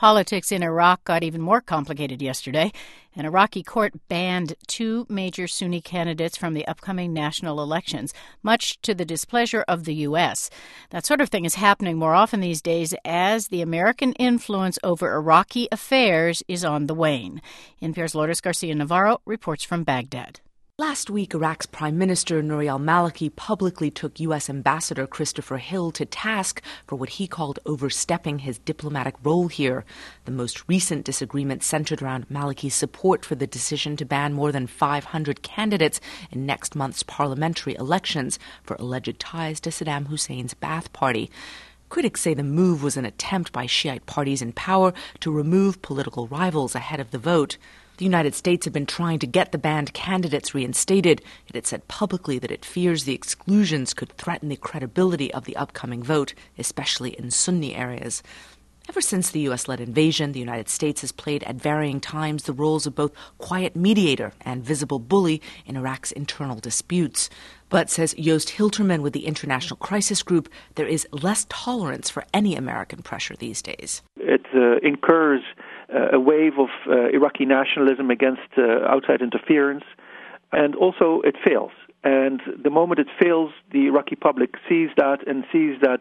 Politics in Iraq got even more complicated yesterday. An Iraqi court banned two major Sunni candidates from the upcoming national elections, much to the displeasure of the U.S. That sort of thing is happening more often these days as the American influence over Iraqi affairs is on the wane. NPR's Lourdes Garcia-Navarro reports from Baghdad. Last week, Iraq's Prime Minister Nouri al-Maliki publicly took U.S. Ambassador Christopher Hill to task for what he called overstepping his diplomatic role here. The most recent disagreement centered around Maliki's support for the decision to ban more than 500 candidates in next month's parliamentary elections for alleged ties to Saddam Hussein's Ba'ath Party. Critics say the move was an attempt by Shiite parties in power to remove political rivals ahead of the vote. The United States had been trying to get the banned candidates reinstated. It had said publicly that it fears the exclusions could threaten the credibility of the upcoming vote, especially in Sunni areas. Ever since the U.S.-led invasion, the United States has played at varying times the roles of both quiet mediator and visible bully in Iraq's internal disputes. But, says Joost Hilterman with the International Crisis Group, there is less tolerance for any American pressure these days. It incurs a wave of Iraqi nationalism against outside interference, and also it fails. And the moment it fails, the Iraqi public sees that and sees that,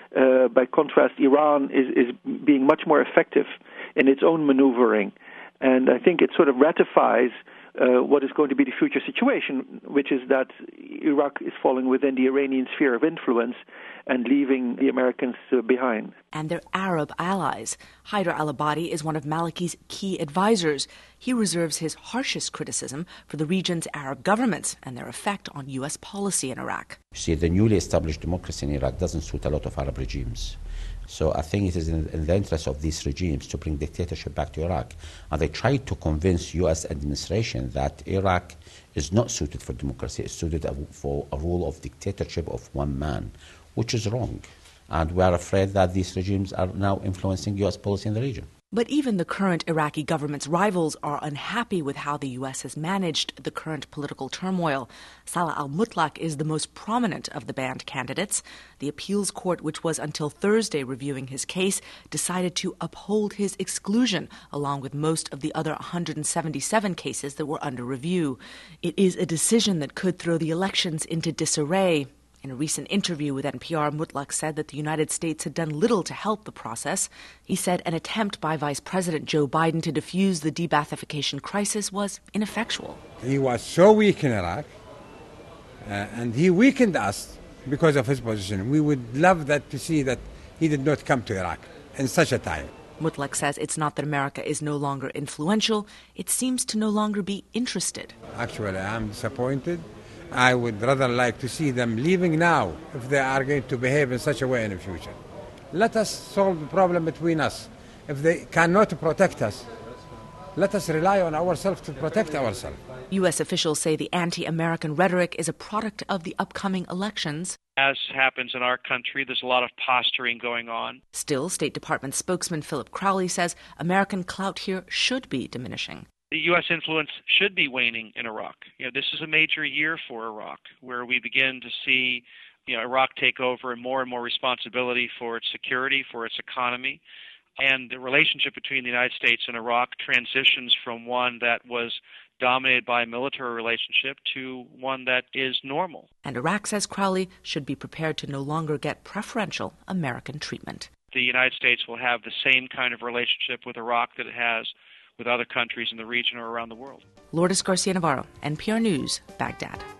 by contrast, Iran is being much more effective in its own maneuvering. And I think it sort of ratifies what is going to be the future situation, which is that Iraq is falling within the Iranian sphere of influence and leaving the Americans behind. And their Arab allies. Haider al-Abadi is one of Maliki's key advisors. He reserves his harshest criticism for the region's Arab governments and their effect on U.S. policy in Iraq. You see, the newly established democracy in Iraq doesn't suit a lot of Arab regimes. So I think it is in the interest of these regimes to bring dictatorship back to Iraq. And they tried to convince U.S. administration that Iraq is not suited for democracy, it's suited for a rule of dictatorship of one man, which is wrong. And we are afraid that these regimes are now influencing U.S. policy in the region. But even the current Iraqi government's rivals are unhappy with how the U.S. has managed the current political turmoil. Salah al-Mutlaq is the most prominent of the banned candidates. The appeals court, which was until Thursday reviewing his case, decided to uphold his exclusion, along with most of the other 177 cases that were under review. It is a decision that could throw the elections into disarray. In a recent interview with NPR, Mutlaq said that the United States had done little to help the process. He said an attempt by Vice President Joe Biden to defuse the de-Baathification crisis was ineffectual. He was so weak in Iraq, and he weakened us because of his position. We would love that to see that he did not come to Iraq in such a time. Mutlaq says it's not that America is no longer influential, it seems to no longer be interested. Actually, I'm disappointed. I would rather like to see them leaving now if they are going to behave in such a way in the future. Let us solve the problem between us. If they cannot protect us, let us rely on ourselves to protect ourselves. U.S. officials say the anti-American rhetoric is a product of the upcoming elections. As happens in our country, there's a lot of posturing going on. Still, State Department spokesman Philip Crowley says American clout here should be diminishing. The U.S. influence should be waning in Iraq. This is a major year for Iraq, where we begin to see Iraq take over and more responsibility for its security, for its economy. And the relationship between the United States and Iraq transitions from one that was dominated by a military relationship to one that is normal. And Iraq, says Crowley, should be prepared to no longer get preferential American treatment. The United States will have the same kind of relationship with Iraq that it has with other countries in the region or around the world. Lourdes Garcia-Navarro, NPR News, Baghdad.